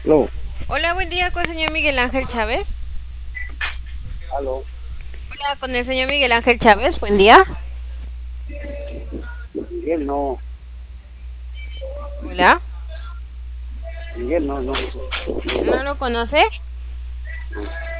Aló, Hola, buen día con el señor Miguel Ángel Chávez. aló. Hola, con el señor Miguel Ángel Chávez, buen día. Miguel no, Hola, Miguel no, no. ¿no lo conoce?